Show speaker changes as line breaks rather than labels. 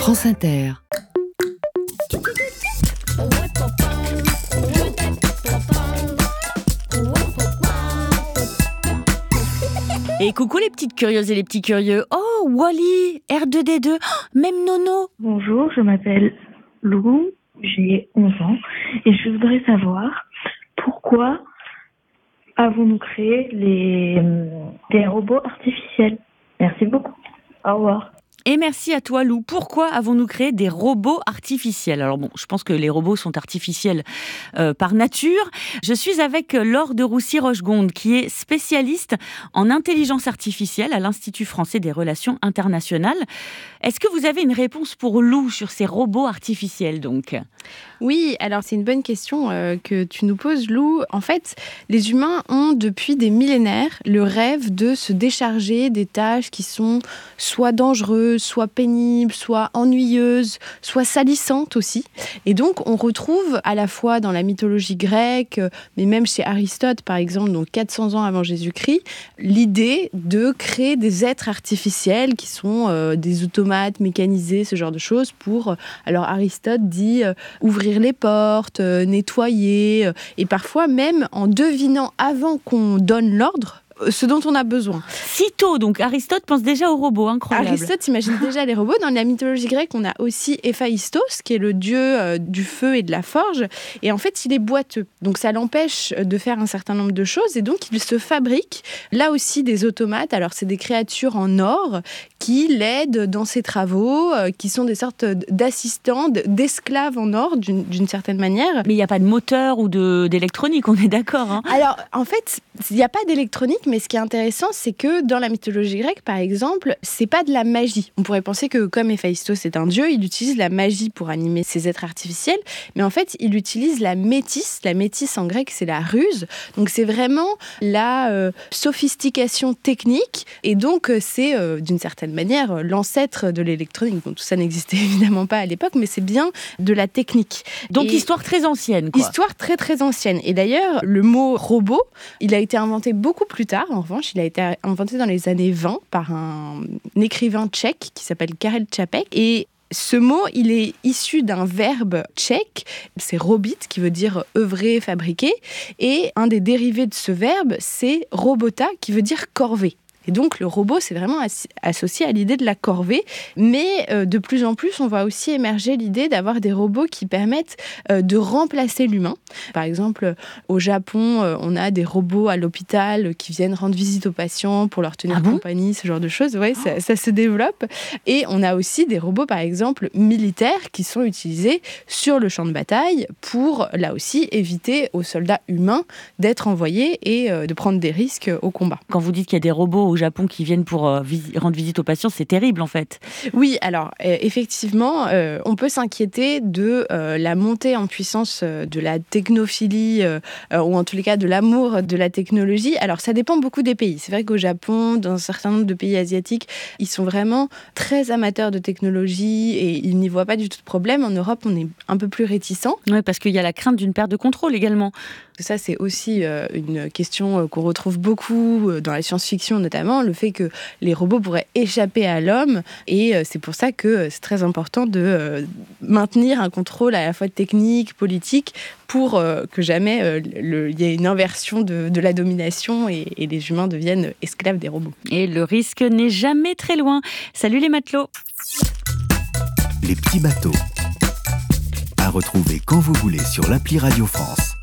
France Inter.
Et coucou les petites curieuses et les petits curieux. Oh, Wally, R2D2, même Nono.
Bonjour, je m'appelle Lou, j'ai 11 ans et je voudrais savoir pourquoi avons-nous créé des robots artificiels. Merci beaucoup. Au revoir.
Et merci à toi Lou. Pourquoi avons-nous créé des robots artificiels ? Alors bon, je pense que les robots sont artificiels par nature. Je suis avec Laure de Roussy-Rochegonde, qui est spécialiste en intelligence artificielle à l'Institut français des relations internationales. Est-ce que vous avez une réponse pour Lou sur ces robots artificiels donc ?
Oui, alors c'est une bonne question que tu nous poses, Lou. En fait, les humains ont depuis des millénaires le rêve de se décharger des tâches qui sont soit dangereuses, soit pénibles, soit ennuyeuses, soit salissantes aussi. Et donc, on retrouve à la fois dans la mythologie grecque, mais même chez Aristote, par exemple, donc 400 ans avant Jésus-Christ, l'idée de créer des êtres artificiels qui sont des automates mécanisés, ce genre de choses, pour... Alors, Aristote dit ouvrir les portes, nettoyer, et parfois même en devinant avant qu'on donne l'ordre, ce dont on a besoin.
Si tôt, donc Aristote pense déjà aux robots, incroyable.
Aristote imagine déjà les robots. Dans la mythologie grecque, on a aussi Héphaïstos, qui est le dieu du feu et de la forge. Et en fait, il est boiteux. Donc ça l'empêche de faire un certain nombre de choses. Et donc, il se fabrique, là aussi, des automates. Alors, c'est des créatures en or qui l'aident dans ses travaux, qui sont des sortes d'assistants, d'esclaves en or, d'une certaine manière.
Mais il n'y a pas de moteur ou d'électronique, on est d'accord, hein ?
Alors, en fait, il n'y a pas d'électronique, mais ce qui est intéressant, c'est que dans la mythologie grecque, par exemple, c'est pas de la magie. On pourrait penser que comme Héphaïstos est un dieu, il utilise la magie pour animer ses êtres artificiels, mais en fait, il utilise la métisse. La métisse en grec, c'est la ruse. Donc, c'est vraiment la sophistication technique, et donc c'est d'une certaine manière l'ancêtre de l'électronique. Bon, tout ça n'existait évidemment pas à l'époque, mais c'est bien de la technique.
Donc, histoire très ancienne, quoi.
Histoire très très ancienne. Et d'ailleurs, le mot robot, il a été inventé beaucoup plus tard. En revanche, il a été inventé dans les années 20 par un écrivain tchèque qui s'appelle Karel Čapek. Et ce mot, il est issu d'un verbe tchèque, c'est robit, qui veut dire œuvrer, fabriquer. Et un des dérivés de ce verbe, c'est robota, qui veut dire corvée. Et donc, le robot, c'est vraiment associé à l'idée de la corvée. Mais de plus en plus, on voit aussi émerger l'idée d'avoir des robots qui permettent de remplacer l'humain. Par exemple, au Japon, on a des robots à l'hôpital qui viennent rendre visite aux patients pour leur tenir compagnie, ce genre de choses. Ouais, ça se développe. Et on a aussi des robots, par exemple, militaires qui sont utilisés sur le champ de bataille pour, là aussi, éviter aux soldats humains d'être envoyés et de prendre des risques au combat.
Quand vous dites qu'il y a des robots au Japon qui viennent pour rendre visite aux patients, c'est terrible en fait.
Oui, alors effectivement, on peut s'inquiéter de la montée en puissance de la technophilie ou en tous les cas de l'amour de la technologie. Alors ça dépend beaucoup des pays. C'est vrai qu'au Japon, dans un certain nombre de pays asiatiques, ils sont vraiment très amateurs de technologie et ils n'y voient pas du tout de problème. En Europe, on est un peu plus réticents.
Oui, parce qu'il y a la crainte d'une perte de contrôle également.
Ça, c'est aussi une question qu'on retrouve beaucoup dans la science-fiction notamment, le fait que les robots pourraient échapper à l'homme, et c'est pour ça que c'est très important de maintenir un contrôle à la fois technique, politique, pour que jamais il y ait une inversion de la domination et les humains deviennent esclaves des robots.
Et le risque n'est jamais très loin. Salut les matelots.
Les petits bateaux. À retrouver quand vous voulez sur l'appli Radio France.